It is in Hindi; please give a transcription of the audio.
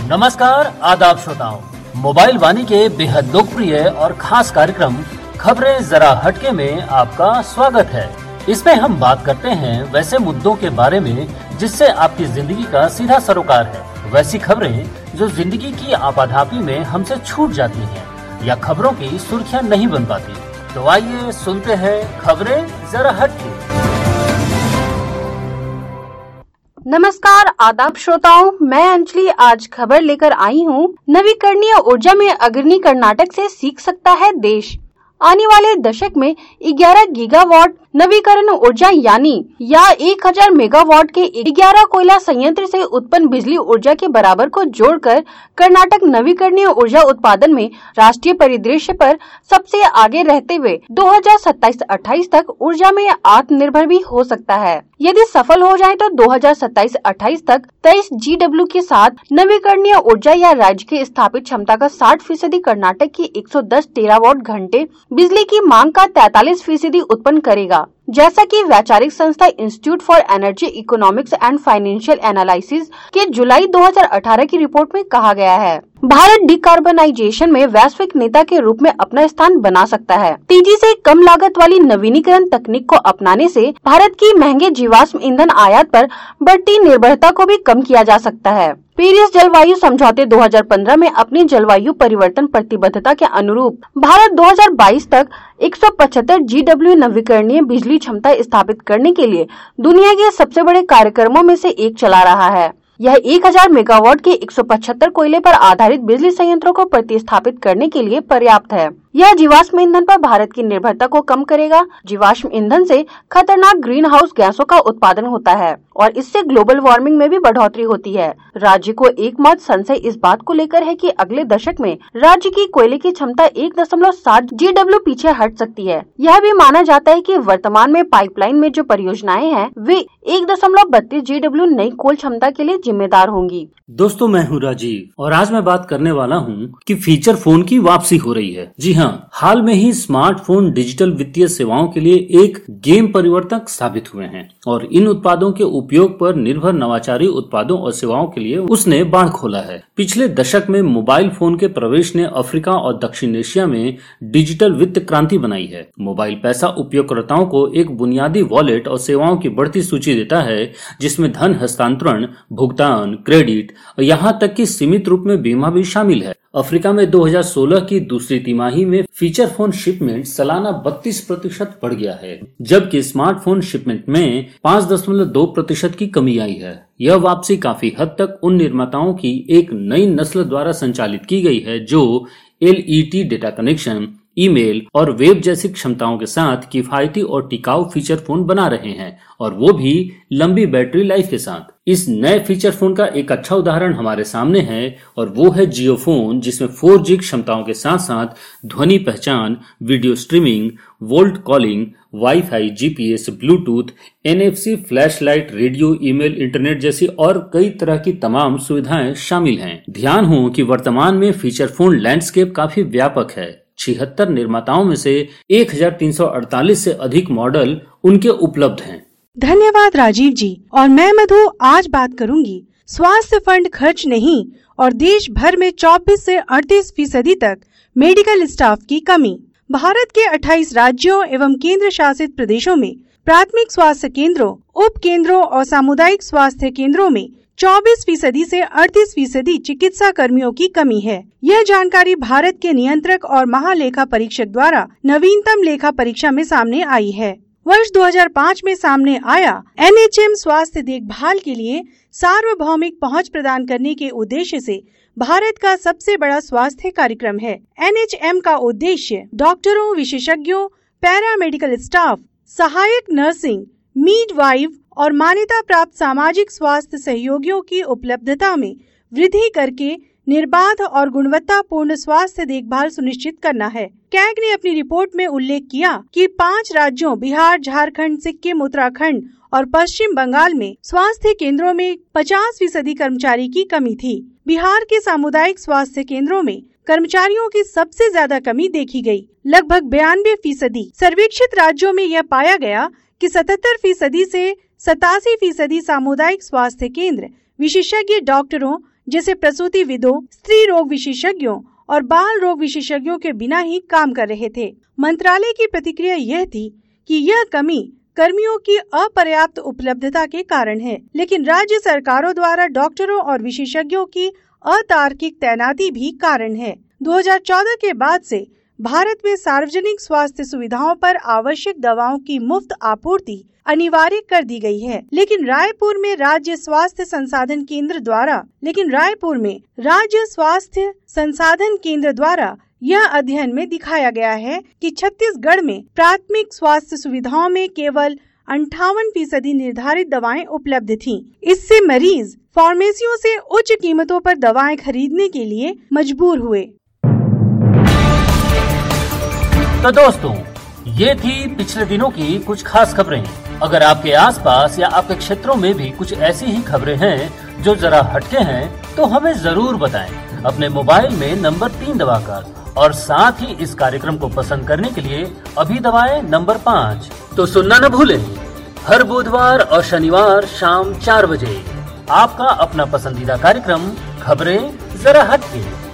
नमस्कार, आदाब श्रोताओं। मोबाइल वाणी के बेहद लोकप्रिय और खास कार्यक्रम खबरें जरा हटके में आपका स्वागत है। इसमें हम बात करते हैं वैसे मुद्दों के बारे में जिससे आपकी जिंदगी का सीधा सरोकार है। वैसी खबरें जो जिंदगी की आपाधापी में हमसे छूट जाती हैं या खबरों की सुर्खियां नहीं बन पाती। तो आइए सुनते हैं खबरें जरा हटके। नमस्कार, आदाब श्रोताओं, मैं अंजलि आज खबर लेकर आई हूँ। नवीकरणीय ऊर्जा में अग्रणी कर्नाटक से सीख सकता है देश। आने वाले दशक में 11 गीगावाट नवीकरण ऊर्जा यानी 1000 मेगावाट के 11 कोयला संयंत्र से उत्पन्न बिजली ऊर्जा के बराबर को जोड़कर कर्नाटक नवीकरणीय ऊर्जा उत्पादन में राष्ट्रीय परिदृश्य पर सबसे आगे रहते हुए 2027-28 तक ऊर्जा में आत्मनिर्भर भी हो सकता है। यदि सफल हो जाए तो 2027-28 तक 23 GW के साथ नवीकरणीय ऊर्जा या राज्य की स्थापित क्षमता का 60% कर्नाटक की 110 टेरावाट घंटे बिजली की मांग का 43% उत्पन्न करेगा। जैसा कि वैचारिक संस्था institute for energy economics and financial analysis के जुलाई 2018 की रिपोर्ट में कहा गया है, भारत डिकार्बनाइजेशन में वैश्विक नेता के रूप में अपना स्थान बना सकता है। तेजी से कम लागत वाली नवीनीकरण तकनीक को अपनाने से भारत की महंगे जीवाश्म ईंधन आयात पर बढ़ती निर्भरता को भी कम किया जा सकता है। पेरिस जलवायु समझौते 2015 में अपनी जलवायु परिवर्तन प्रतिबद्धता के अनुरूप भारत 2022 तक 175 GW नवीकरणीय बिजली क्षमता स्थापित करने के लिए दुनिया के सबसे बड़े कार्यक्रमों में से एक चला रहा है। यह 1000 मेगावाट के 175 कोयले पर आधारित बिजली संयंत्रों को प्रतिस्थापित करने के लिए पर्याप्त है। यह जीवाश्म ईंधन पर भारत की निर्भरता को कम करेगा। जीवाश्म ईंधन से खतरनाक ग्रीन हाउस गैसों का उत्पादन होता है और इससे ग्लोबल वार्मिंग में भी बढ़ोतरी होती है। राज्य को एकमत संशय इस बात को लेकर है कि अगले दशक में राज्य की कोयले की क्षमता 1.7 GW पीछे हट सकती है। यह भी माना जाता है कि वर्तमान में पाइपलाइन में जो परियोजनाएं हैं वे 1.32 GW नई कोल क्षमता के लिए जिम्मेदार होंगी। दोस्तों, मैं हूँ राजीव और आज मैं बात करने वाला हूँ कि फीचर फोन की वापसी हो रही है। जी हाँ, हाल में ही स्मार्टफोन डिजिटल वित्तीय सेवाओं के लिए एक गेम परिवर्तक साबित हुए हैं और इन उत्पादों के उपयोग पर निर्भर नवाचारी उत्पादों और सेवाओं के लिए उसने बाड़ खोला है। पिछले दशक में मोबाइल फोन के प्रवेश ने अफ्रीका और दक्षिण एशिया में डिजिटल वित्त क्रांति बनाई है। मोबाइल पैसा उपयोगकर्ताओं को एक बुनियादी वॉलेट और सेवाओं की बढ़ती सूची देता है जिसमें धन हस्तांतरण, भुगतान, क्रेडिट और यहाँ तक कि सीमित रूप में बीमा भी शामिल है। अफ्रीका में 2016 की दूसरी तिमाही में फीचर फोन शिपमेंट सालाना 32% बढ़ गया है, जबकि स्मार्टफोन शिपमेंट में 5.2% की कमी आई है। यह वापसी काफी हद तक उन निर्माताओं की एक नई नस्ल द्वारा संचालित की गई है जो LET डेटा कनेक्शन, ईमेल और वेब जैसी क्षमताओं के साथ किफायती और टिकाऊ फीचर फोन बना रहे हैं और वो भी लंबी बैटरी लाइफ के साथ। इस नए फीचर फोन का एक अच्छा उदाहरण हमारे सामने है और वो है जियो फोन, जिसमें 4G क्षमताओं के साथ साथ ध्वनि पहचान, video streaming, VoLTE calling, WiFi, GPS, Bluetooth, NFC, flashlight, radio, email, internet जैसी और कई तरह की तमाम सुविधाएं शामिल हैं। ध्यान हो कि वर्तमान में फीचर फोन लैंडस्केप काफी व्यापक है। 76 निर्माताओं में से 1348 से अधिक मॉडल उनके उपलब्ध हैं। धन्यवाद राजीव जी। और मैं मधु आज बात करूंगी स्वास्थ्य फंड खर्च नहीं और देश भर में 24 से 38% तक मेडिकल स्टाफ की कमी। भारत के 28 राज्यों एवं केंद्र शासित प्रदेशों में प्राथमिक स्वास्थ्य केंद्रों, उप केंद्रों और सामुदायिक स्वास्थ्य केंद्रों में 24% से 38% चिकित्सा कर्मियों की कमी है। यह जानकारी भारत के नियंत्रक और महालेखा परीक्षक द्वारा नवीनतम लेखा परीक्षा में सामने आई है। वर्ष 2005 में सामने आया NHM स्वास्थ्य देखभाल के लिए सार्वभौमिक पहुंच प्रदान करने के उद्देश्य से भारत का सबसे बड़ा स्वास्थ्य कार्यक्रम है। NHM का उद्देश्य डॉक्टरों, विशेषज्ञों, पैरामेडिकल स्टाफ, सहायक नर्सिंग, मिडवाइफ और मान्यता प्राप्त सामाजिक स्वास्थ्य सहयोगियों की उपलब्धता में वृद्धि करके निर्बाध और गुणवत्तापूर्ण स्वास्थ्य देखभाल सुनिश्चित करना है। कैग ने अपनी रिपोर्ट में उल्लेख किया कि 5 राज्यों बिहार, झारखंड, सिक्किम, उत्तराखंड और पश्चिम बंगाल में स्वास्थ्य केंद्रों में 50% कर्मचारी की कमी थी। बिहार के सामुदायिक स्वास्थ्य केंद्रों में कर्मचारियों की सबसे ज्यादा कमी देखी गई, लगभग 92%। सर्वेक्षित राज्यों में यह पाया गया कि 77% से 87% सामुदायिक स्वास्थ्य केंद्र विशेषज्ञ डॉक्टरों जैसे प्रसूति विदों, स्त्री रोग विशेषज्ञों और बाल रोग विशेषज्ञों के बिना ही काम कर रहे थे। मंत्रालय की प्रतिक्रिया यह थी कि यह कमी कर्मियों की अपर्याप्त उपलब्धता के कारण है, लेकिन राज्य सरकारों द्वारा डॉक्टरों और विशेषज्ञों की अतार्किक तैनाती भी कारण है। 2014 के बाद से भारत में सार्वजनिक स्वास्थ्य सुविधाओं पर आवश्यक दवाओं की मुफ्त आपूर्ति अनिवार्य कर दी गई है, लेकिन रायपुर में राज्य स्वास्थ्य संसाधन केंद्र द्वारा यह अध्ययन में दिखाया गया है कि छत्तीसगढ़ में प्राथमिक स्वास्थ्य सुविधाओं में केवल 58% निर्धारित दवाएं उपलब्ध थीं। इससे मरीज फार्मेसियों से उच्च कीमतों पर दवाएं खरीदने के लिए मजबूर हुए। तो दोस्तों, ये थी पिछले दिनों की कुछ खास खबरें। अगर आपके आसपास या आपके क्षेत्रों में भी कुछ ऐसी ही खबरें हैं जो जरा हटके हैं, तो हमें जरूर बताएं अपने मोबाइल में नंबर 3 दबाकर, और साथ ही इस कार्यक्रम को पसंद करने के लिए अभी दबाएं नंबर 5। तो सुनना न भूलें, हर बुधवार और शनिवार शाम 4 बजे आपका अपना पसंदीदा कार्यक्रम खबरें जरा हटके।